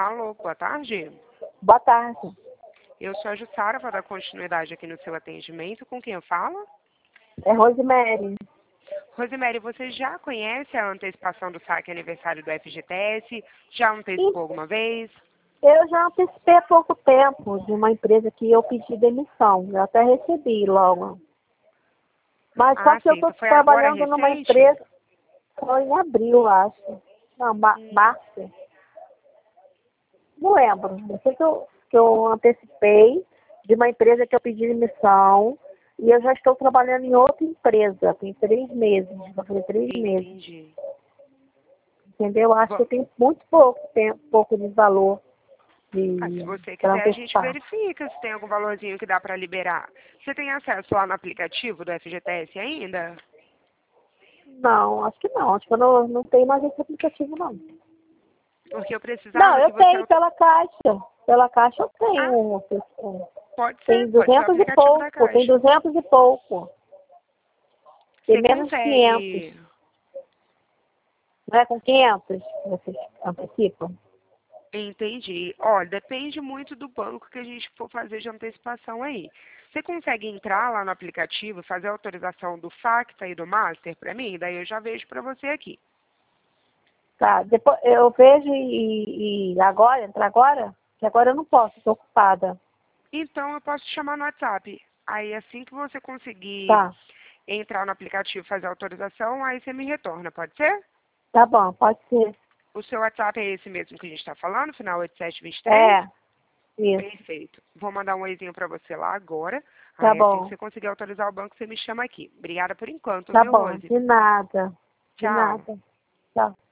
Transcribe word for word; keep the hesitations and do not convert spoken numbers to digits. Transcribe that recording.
Alô, boa tarde. Boa tarde. Eu sou a Jussara, vou dar continuidade aqui no seu atendimento. Com quem eu falo? É Rosemary. Rosemary, você já conhece a antecipação do saque aniversário do F G T S? Já antecipou alguma vez? Eu já antecipei há pouco tempo de uma empresa que eu pedi demissão. Eu até recebi logo. Mas Ah, só que sim. eu estou Então foi agora trabalhando numa recente? empresa. Foi em abril, acho. Não, ma Hum. março. Não lembro. Eu sei que eu, que eu antecipei de uma empresa que eu pedi demissão. E eu já estou trabalhando em outra empresa. Tem três meses. Vai fazer três meses. Entendi. Entendeu? Acho Bom, que eu tenho muito pouco tempo, pouco de valor ah, se de você para quiser, a gente antecipar. verifica se tem algum valorzinho que dá para liberar. Você tem acesso lá no aplicativo do F G T S ainda? Não, acho que não. Acho que eu não, não tenho mais esse aplicativo, não. Porque eu Não, precisava eu que você... tenho pela Caixa. Pela Caixa eu Ah, tenho. um- um- pode Tem ser, pode ser o duzentos e aplicativo da pouco. Tem Caixa. duzentos e pouco. Tem Você menos de quinhentos. consegue... Não é com quinhentos que vocês antecipam? Entendi. Olha, depende muito do banco que a gente for fazer de antecipação aí. Você consegue entrar lá no aplicativo, fazer a autorização do Facta e do Master para mim? Daí eu já vejo para você aqui. Tá, depois eu vejo e, e agora, entrar agora? Que agora eu não posso, estou ocupada. Então eu posso te chamar no WhatsApp. Aí assim que você conseguir Tá, entrar no aplicativo e fazer a autorização, aí você me retorna, pode ser? tá bom, pode ser. O seu WhatsApp é esse mesmo que a gente está falando, final oito sete dois três? É, isso. Perfeito. Vou mandar um oizinho para você lá agora. Tá Aí assim que bom, você conseguir autorizar o banco, você me chama aqui. Obrigada por enquanto, tá viu, bom. Rose? De nada, de Tchau. nada. Tchau.